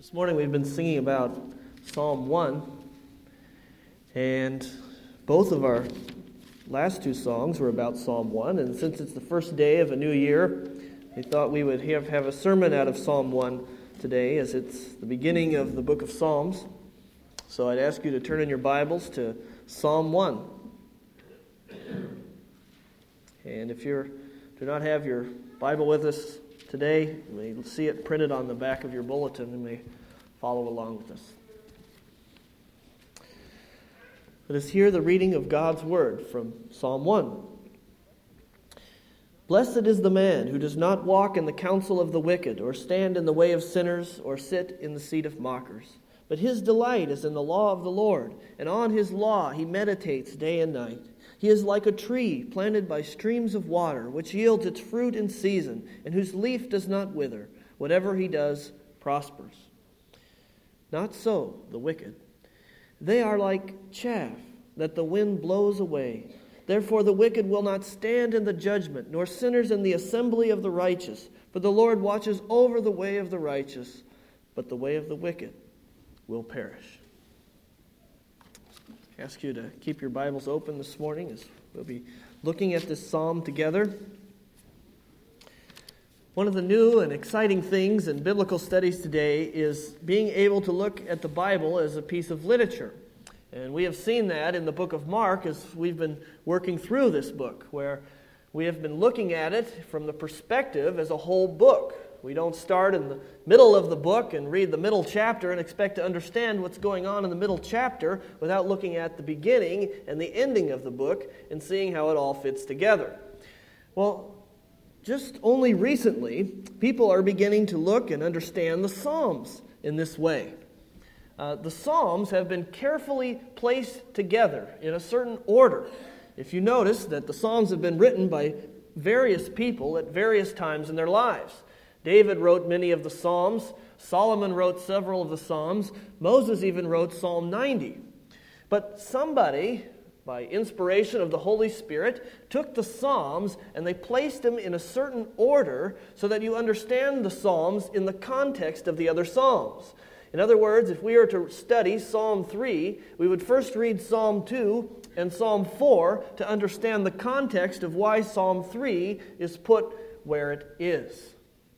This morning we've been singing about Psalm 1, and both of our last two songs were about Psalm 1, and since it's the first day of a new year, we thought we would have a sermon out of Psalm 1 today, as it's the beginning of the book of Psalms. So I'd ask you to turn in your Bibles to Psalm 1. And if you do not have your Bible with us today, you may see it printed on the back of your bulletin and may follow along with us. Let us hear the reading of God's Word from Psalm 1. Blessed is the man who does not walk in the counsel of the wicked, or stand in the way of sinners, or sit in the seat of mockers. But his delight is in the law of the Lord, and on his law he meditates day and night. He is like a tree planted by streams of water, which yields its fruit in season, and whose leaf does not wither. Whatever he does prospers. Not so the wicked. They are like chaff that the wind blows away. Therefore the wicked will not stand in the judgment, nor sinners in the assembly of the righteous. For the Lord watches over the way of the righteous, but the way of the wicked will perish. I ask you to keep your Bibles open this morning as we'll be looking at this psalm together. One of the new and exciting things in biblical studies today is being able to look at the Bible as a piece of literature. And we have seen that in the book of Mark as we've been working through this book, where we have been looking at it from the perspective as a whole book. We don't start in the middle of the book and read the middle chapter and expect to understand what's going on in the middle chapter without looking at the beginning and the ending of the book and seeing how it all fits together. Well, just only recently, people are beginning to look and understand the Psalms in this way. The Psalms have been carefully placed together in a certain order. If you notice that the Psalms have been written by various people at various times in their lives. David wrote many of the Psalms. Solomon wrote several of the Psalms. Moses even wrote Psalm 90. But somebody, by inspiration of the Holy Spirit, took the Psalms and they placed them in a certain order so that you understand the Psalms in the context of the other Psalms. In other words, if we were to study Psalm 3, we would first read Psalm 2 and Psalm 4 to understand the context of why Psalm 3 is put where it is.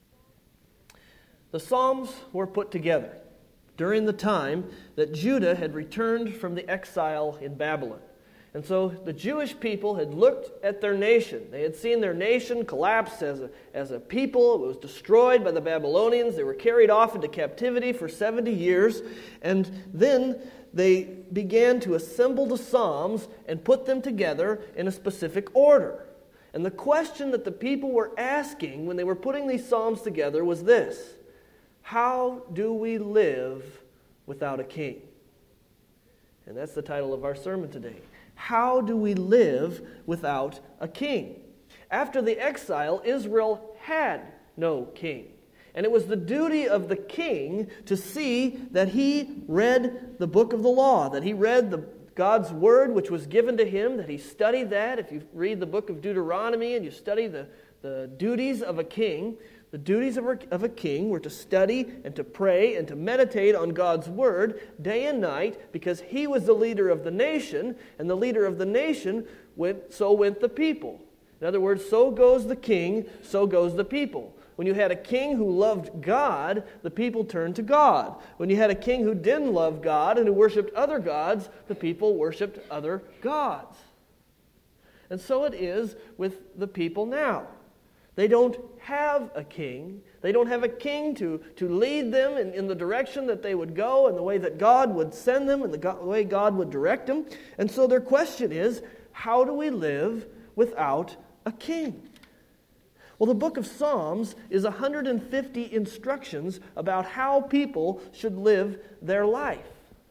The Psalms were put together during the time that Judah had returned from the exile in Babylon. And so the Jewish people had looked at their nation. They had seen their nation collapse as a people. It was destroyed by the Babylonians. They were carried off into captivity for 70 years. And then they began to assemble the Psalms and put them together in a specific order. And the question that the people were asking when they were putting these Psalms together was this: how do we live without a king? And that's the title of our sermon today. How do we live without a king? After the exile, Israel had no king. And it was the duty of the king to see that he read the book of the law, that he read God's word which was given to him, that he studied that. If you read the book of Deuteronomy and you study the duties of a king, the duties of a king were to study and to pray and to meditate on God's word day and night, because he was the leader of the nation, and the leader of the nation went the people. In other words, so goes the king, so goes the people. When you had a king who loved God, the people turned to God. When you had a king who didn't love God and who worshipped other gods, the people worshipped other gods. And so it is with the people now. They don't have a king. They don't have a king to lead them in the direction that they would go and the way that God would send them and the way God would direct them. And so their question is, how do we live without a king? Well, the book of Psalms is 150 instructions about how people should live their life.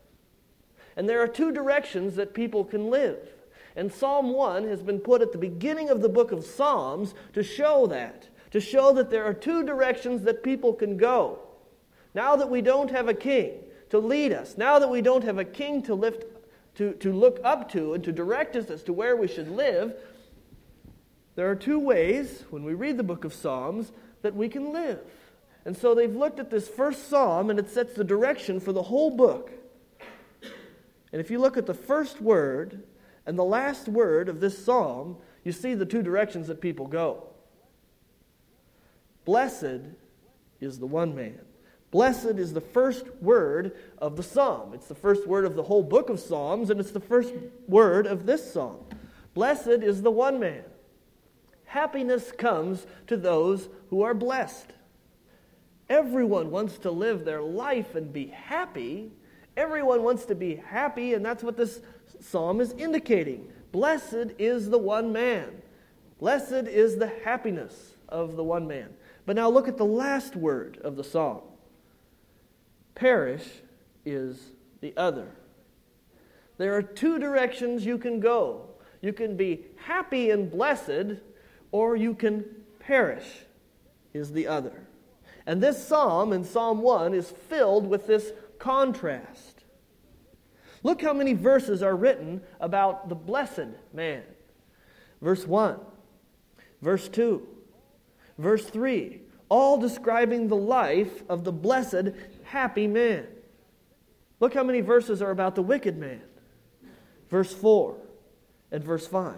And there are two directions that people can live. And Psalm 1 has been put at the beginning of the book of Psalms to show that there are two directions that people can go. Now that we don't have a king to lead us, now that we don't have a king to look up to and to direct us as to where we should live, there are two ways, when we read the book of Psalms, that we can live. And so they've looked at this first psalm, and it sets the direction for the whole book. And if you look at the first word and the last word of this psalm, you see the two directions that people go. Blessed is the one man. Blessed is the first word of the psalm. It's the first word of the whole book of Psalms, and it's the first word of this psalm. Blessed is the one man. Happiness comes to those who are blessed. Everyone wants to live their life and be happy. Everyone wants to be happy, and that's what this psalm is indicating. Blessed is the one man. Blessed is the happiness of the one man. But now look at the last word of the psalm. Perish is the other. There are two directions you can go. You can be happy and blessed, or you can perish is the other. And this psalm, in Psalm 1, is filled with this contrast. Look how many verses are written about the blessed man. Verse 1, verse 2, verse 3, all describing the life of the blessed, happy man. Look how many verses are about the wicked man. Verse 4 and verse 5.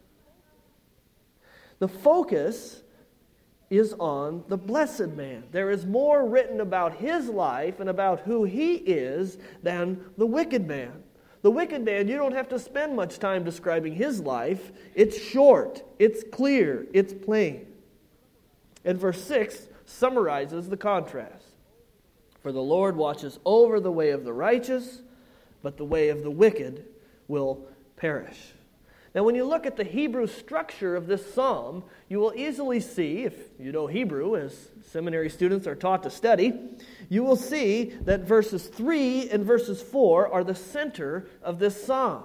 The focus is on the blessed man. There is more written about his life and about who he is than the wicked man. The wicked man, you don't have to spend much time describing his life. It's short, it's clear, it's plain. And verse 6 summarizes the contrast. For the Lord watches over the way of the righteous, but the way of the wicked will perish. Now, when you look at the Hebrew structure of this psalm, you will easily see, if you know Hebrew, as seminary students are taught to study, you will see that verses 3 and verses 4 are the center of this psalm.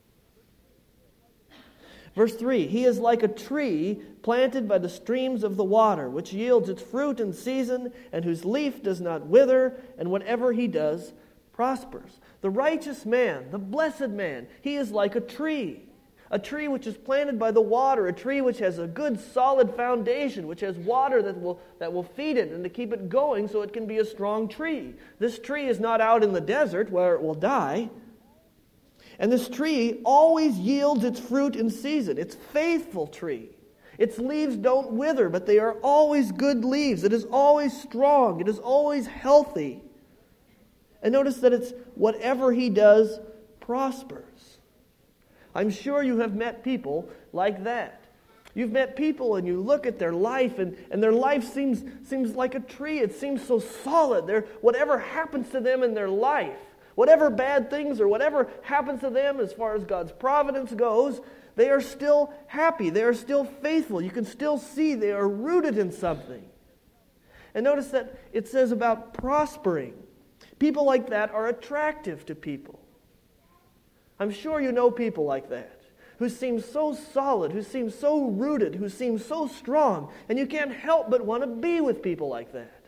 Verse 3, he is like a tree planted by the streams of the water, which yields its fruit in season, and whose leaf does not wither, and whatever he does prospers. The righteous man, the blessed man, he is like a tree which is planted by the water, a tree which has a good solid foundation, which has water that will feed it and to keep it going so it can be a strong tree. This tree is not out in the desert where it will die. And this tree always yields its fruit in season. It's a faithful tree. Its leaves don't wither, but they are always good leaves. It is always strong. It is always healthy. And notice that it's whatever he does prospers. I'm sure you have met people like that. You've met people and you look at their life and their life seems like a tree. It seems so solid. Whatever happens to them in their life, whatever bad things or whatever happens to them as far as God's providence goes, they are still happy. They are still faithful. You can still see they are rooted in something. And notice that it says about prospering. People like that are attractive to people. I'm sure you know people like that, who seem so solid, who seem so rooted, who seem so strong, and you can't help but want to be with people like that.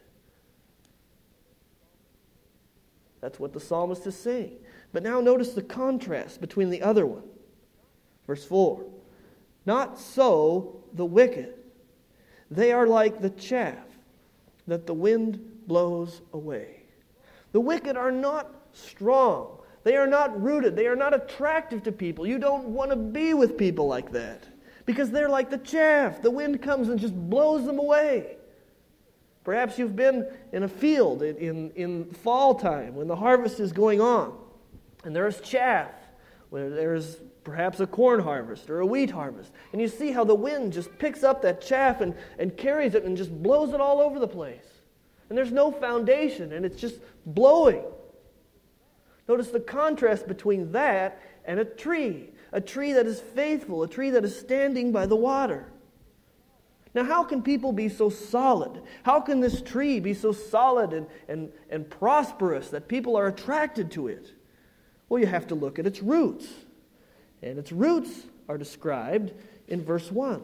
That's what the psalmist is saying. But now notice the contrast between the other one. Verse 4, not so the wicked. They are like the chaff that the wind blows away. The wicked are not strong. They are not rooted. They are not attractive to people. You don't want to be with people like that because they're like the chaff. The wind comes and just blows them away. Perhaps you've been in a field in fall time when the harvest is going on and there's chaff, where there's perhaps a corn harvest or a wheat harvest. And you see how the wind just picks up that chaff and carries it and just blows it all over the place. And there's no foundation and it's just blowing. Notice the contrast between that and a tree that is faithful, a tree that is standing by the water. Now, how can people be so solid? How can this tree be so solid and prosperous that people are attracted to it? Well, you have to look at its roots. And its roots are described in verse 1.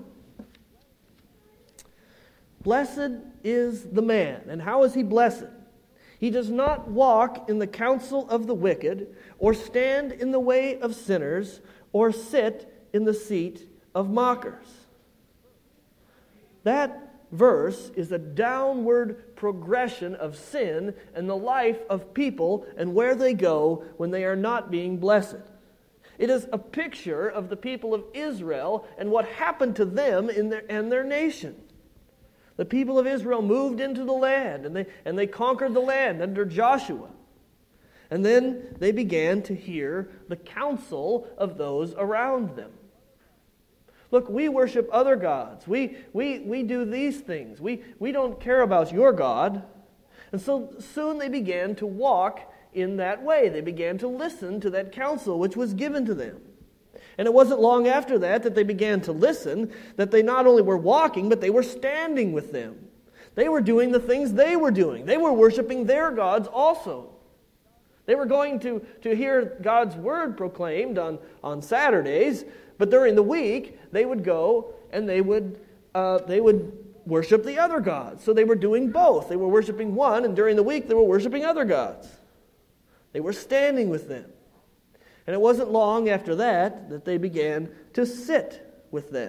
Blessed is the man. And how is he blessed? He does not walk in the counsel of the wicked, or stand in the way of sinners, or sit in the seat of mockers. That verse is a downward progression of sin in the life of people and where they go when they are not being blessed. It is a picture of the people of Israel and what happened to them and their nation. The people of Israel moved into the land, and they conquered the land under Joshua. And then they began to hear the counsel of those around them. Look, we worship other gods. We do these things. We don't care about your God. And so soon they began to walk in that way. They began to listen to that counsel which was given to them. And it wasn't long after that they began to listen, that they not only were walking, but they were standing with them. They were doing the things they were doing. They were worshiping their gods also. They were going to hear God's word proclaimed on Saturdays, but during the week they would go and they would worship the other gods. So they were doing both. They were worshiping one, and during the week they were worshiping other gods. They were standing with them. And it wasn't long after that they began to sit with them.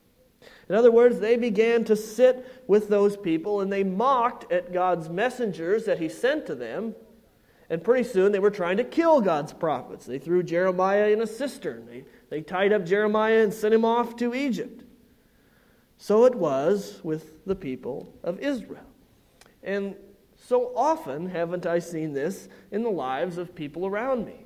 In other words, they began to sit with those people, and they mocked at God's messengers that He sent to them. And pretty soon they were trying to kill God's prophets. They threw Jeremiah in a cistern. They tied up Jeremiah and sent him off to Egypt. So it was with the people of Israel. And so often haven't I seen this in the lives of people around me.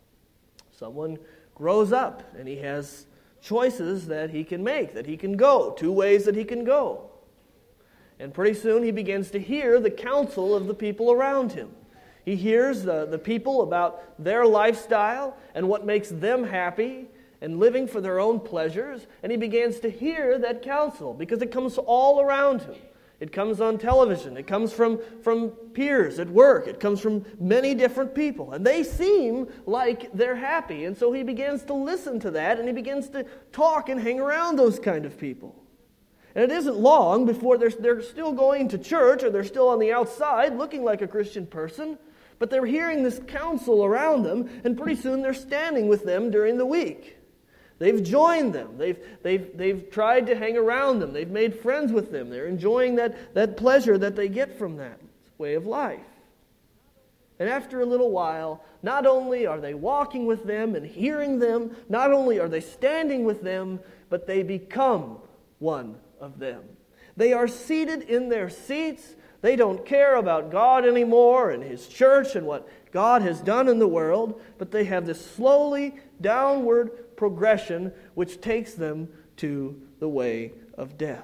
Someone grows up and he has choices that he can make, that he can go, two ways that he can go. And pretty soon he begins to hear the counsel of the people around him. He hears the people about their lifestyle and what makes them happy and living for their own pleasures. And he begins to hear that counsel because it comes all around him. It comes on television. It comes from peers at work. It comes from many different people. And they seem like they're happy. And so he begins to listen to that, and he begins to talk and hang around those kind of people. And it isn't long before they're still going to church, or they're still on the outside looking like a Christian person, but they're hearing this counsel around them, and pretty soon they're standing with them during the week. They've joined them. They've tried to hang around them. They've made friends with them. They're enjoying that pleasure that they get from that way of life. And after a little while, not only are they walking with them and hearing them, not only are they standing with them, but they become one of them. They are seated in their seats. They don't care about God anymore and His church and what God has done in the world, but they have this slowly downward progression which takes them to the way of death.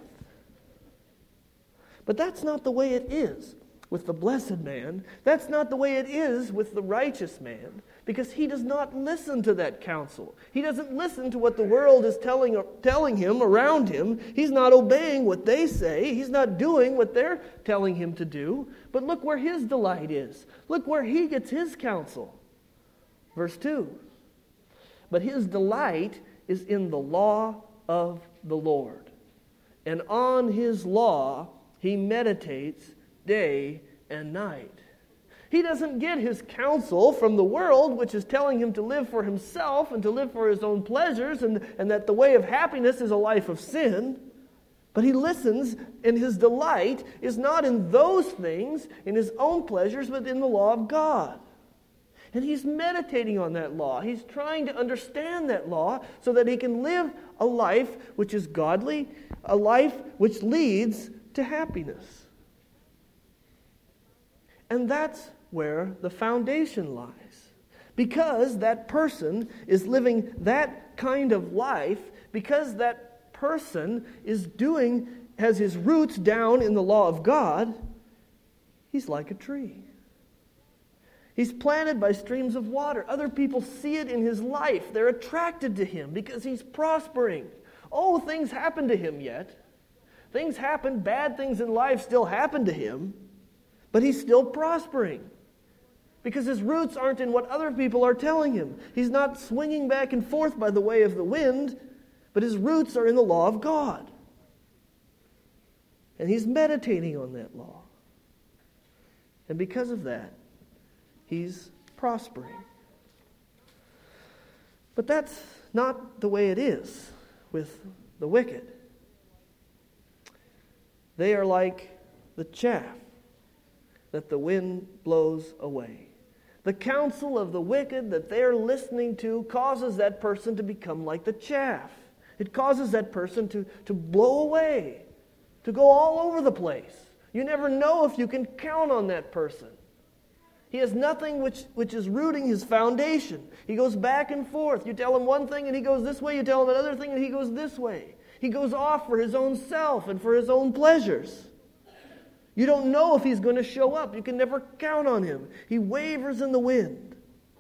But that's not the way it is with the blessed man. That's not the way it is with the righteous man, because he does not listen to that counsel. He doesn't listen to what the world is telling him around him. He's not obeying what they say. He's not doing what they're telling him to do. But look where his delight is. Look where he gets his counsel. Verse 2. But his delight is in the law of the Lord, and on His law he meditates day and night. He doesn't get his counsel from the world, which is telling him to live for himself and to live for his own pleasures, and that the way of happiness is a life of sin. But he listens, and his delight is not in those things, in his own pleasures, but in the law of God. And he's meditating on that law. He's trying to understand that law so that he can live a life which is godly, a life which leads to happiness. And that's where the foundation lies. Because that person is living that kind of life, because that person has his roots down in the law of God, he's like a tree. He's planted by streams of water. Other people see it in his life. They're attracted to him because he's prospering. Oh, things happen to him yet. Things happen, bad things in life still happen to him, but he's still prospering because his roots aren't in what other people are telling him. He's not swinging back and forth by the way of the wind, but his roots are in the law of God. And he's meditating on that law. And because of that, he's prospering. But that's not the way it is with the wicked. They are like the chaff that the wind blows away. The counsel of the wicked that they're listening to causes that person to become like the chaff. It causes that person to blow away, to go all over the place. You never know if you can count on that person. He has nothing which is rooting his foundation. He goes back and forth. You tell him one thing and he goes this way. You tell him another thing and he goes this way. He goes off for his own self and for his own pleasures. You don't know if he's going to show up. You can never count on him. He wavers in the wind.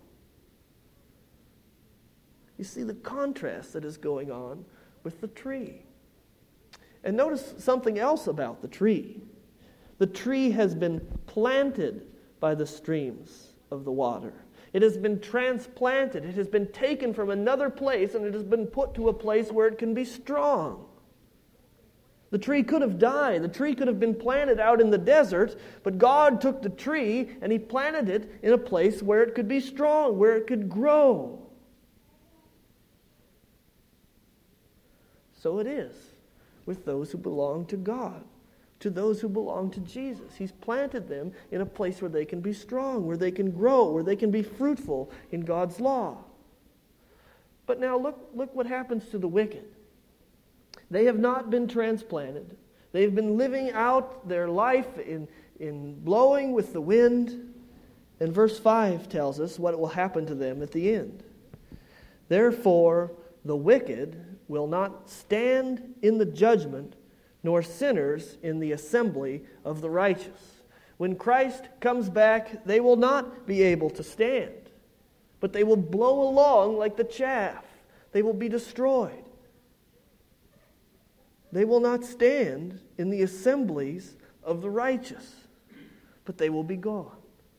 You see the contrast that is going on with the tree. And notice something else about the tree. The tree has been planted by the streams of the water. It has been transplanted. It has been taken from another place and it has been put to a place where it can be strong. The tree could have died. The tree could have been planted out in the desert, but God took the tree and He planted it in a place where it could be strong, where it could grow. So it is with those who belong to God, to those who belong to Jesus. He's planted them in a place where they can be strong, where they can grow, where they can be fruitful in God's law. But now look what happens to the wicked. They have not been transplanted. They've been living out their life in blowing with the wind. And verse 5 tells us what will happen to them at the end. Therefore, the wicked will not stand in the judgment, nor sinners in the assembly of the righteous. When Christ comes back, they will not be able to stand, but they will blow along like the chaff. They will be destroyed. They will not stand in the assemblies of the righteous, but they will be gone.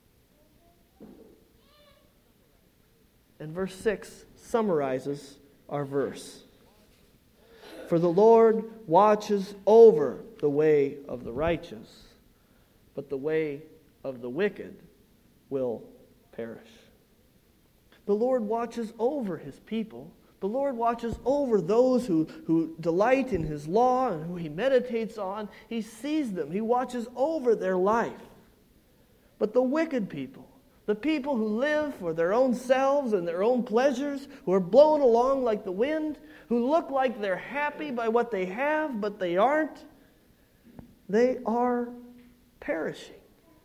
And verse 6 summarizes our verse. For the Lord watches over the way of the righteous, but the way of the wicked will perish. The Lord watches over His people. The Lord watches over those who delight in His law and who He meditates on. He sees them. He watches over their life. But the wicked people, the people who live for their own selves and their own pleasures, who are blown along like the wind, who look like they're happy by what they have, but they aren't, they are perishing.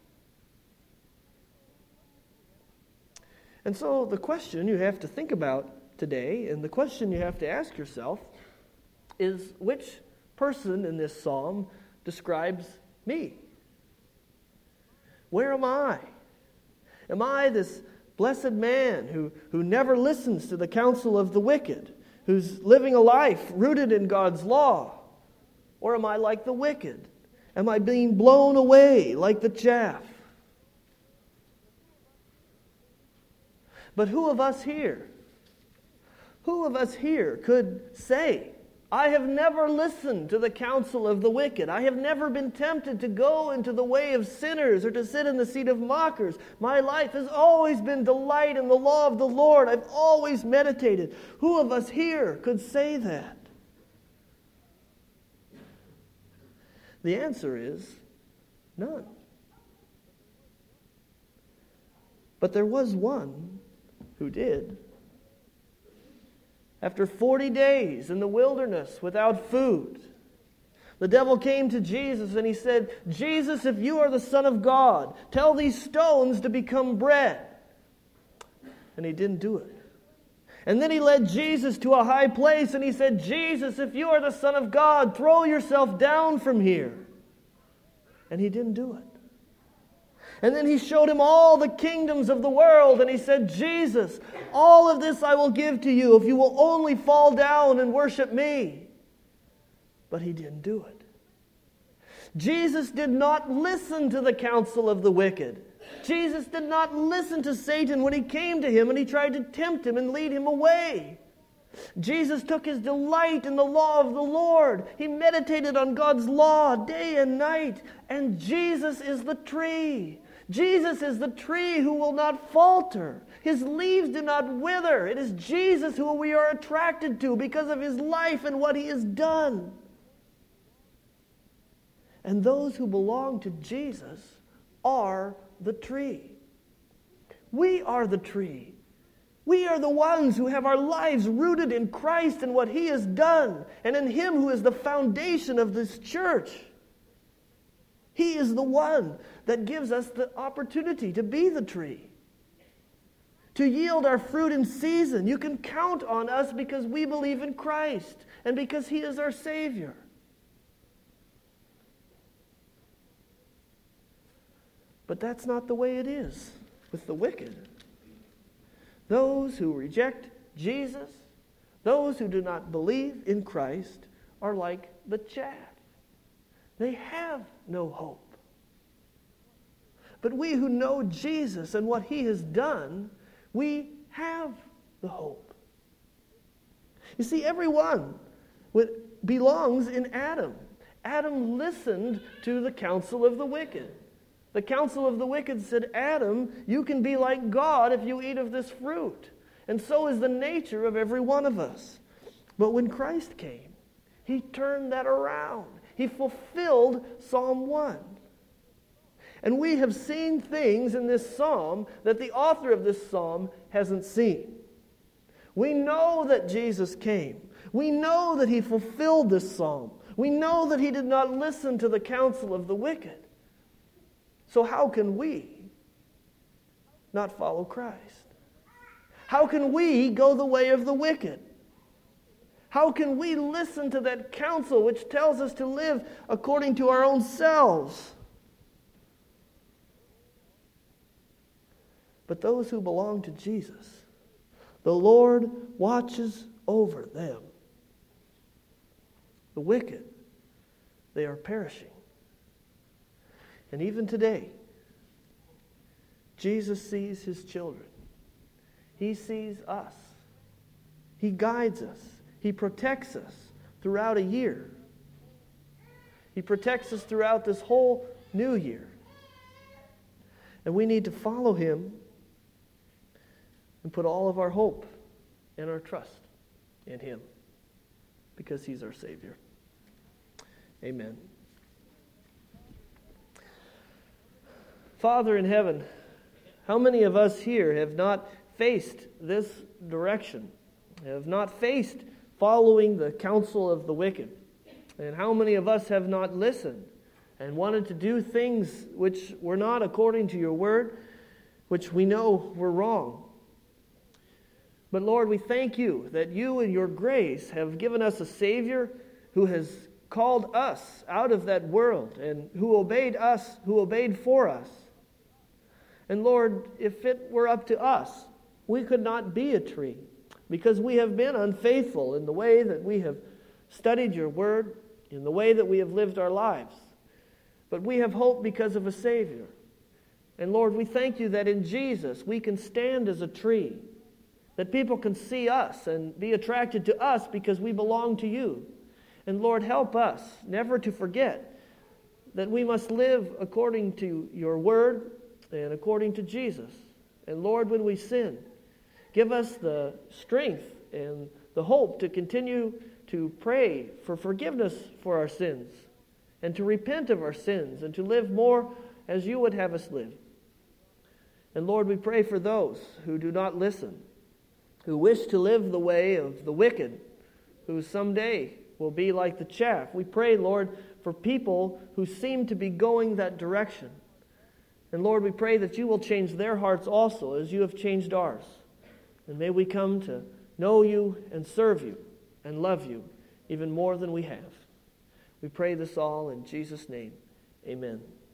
And so the question you have to think about today, and the question you have to ask yourself, is which person in this psalm describes me? Where am I? Am I this blessed man who never listens to the counsel of the wicked, who's living a life rooted in God's law? Or am I like the wicked? Am I being blown away like the chaff? But who of us here could say, I have never listened to the counsel of the wicked. I have never been tempted to go into the way of sinners or to sit in the seat of mockers. My life has always been delight in the law of the Lord. I've always meditated. Who of us here could say that? The answer is none. But there was one who did. After 40 days in the wilderness without food, the devil came to Jesus and he said, Jesus, if you are the Son of God, tell these stones to become bread. And he didn't do it. And then he led Jesus to a high place and he said, Jesus, if you are the Son of God, throw yourself down from here. And he didn't do it. And then he showed him all the kingdoms of the world. And he said, Jesus, all of this I will give to you if you will only fall down and worship me. But he didn't do it. Jesus did not listen to the counsel of the wicked. Jesus did not listen to Satan when he came to him and he tried to tempt him and lead him away. Jesus took his delight in the law of the Lord. He meditated on God's law day and night. And Jesus is the tree. Jesus is the tree who will not falter. His leaves do not wither. It is Jesus who we are attracted to because of His life and what He has done. And those who belong to Jesus are the tree. We are the tree. We are the ones who have our lives rooted in Christ and what He has done, and in Him who is the foundation of this church. He is the one that gives us the opportunity to be the tree, to yield our fruit in season. You can count on us because we believe in Christ and because He is our Savior. But that's not the way it is with the wicked. Those who reject Jesus, those who do not believe in Christ, are like the chaff. They have no hope. But we who know Jesus and what He has done, we have the hope. You see, everyone belongs in Adam. Adam listened to the counsel of the wicked. The counsel of the wicked said, Adam, you can be like God if you eat of this fruit. And so is the nature of every one of us. But when Christ came, He turned that around. He fulfilled Psalm 1. And we have seen things in this psalm that the author of this psalm hasn't seen. We know that Jesus came. We know that He fulfilled this psalm. We know that He did not listen to the counsel of the wicked. So how can we not follow Christ? How can we go the way of the wicked? How can we listen to that counsel which tells us to live according to our own selves? But those who belong to Jesus, the Lord watches over them. The wicked, they are perishing. And even today, Jesus sees His children. He sees us. He guides us. He protects us throughout a year. He protects us throughout this whole new year. And we need to follow Him and put all of our hope and our trust in Him because He's our Savior. Amen. Father in heaven, how many of us here have not faced this direction, have not faced following the counsel of the wicked? And how many of us have not listened and wanted to do things which were not according to your word, which we know were wrong? But Lord, we thank you that you in your grace have given us a Savior who has called us out of that world and who obeyed us, who obeyed for us. And Lord, if it were up to us, we could not be a tree because we have been unfaithful in the way that we have studied your word, in the way that we have lived our lives. But we have hope because of a Savior. And Lord, we thank you that in Jesus we can stand as a tree, that people can see us and be attracted to us because we belong to you. And Lord, help us never to forget that we must live according to your word and according to Jesus. And Lord, when we sin, give us the strength and the hope to continue to pray for forgiveness for our sins and to repent of our sins and to live more as you would have us live. And Lord, we pray for those who do not listen, who wish to live the way of the wicked, who someday will be like the chaff. We pray, Lord, for people who seem to be going that direction. And Lord, we pray that you will change their hearts also as you have changed ours. And may we come to know you and serve you and love you even more than we have. We pray this all in Jesus' name. Amen.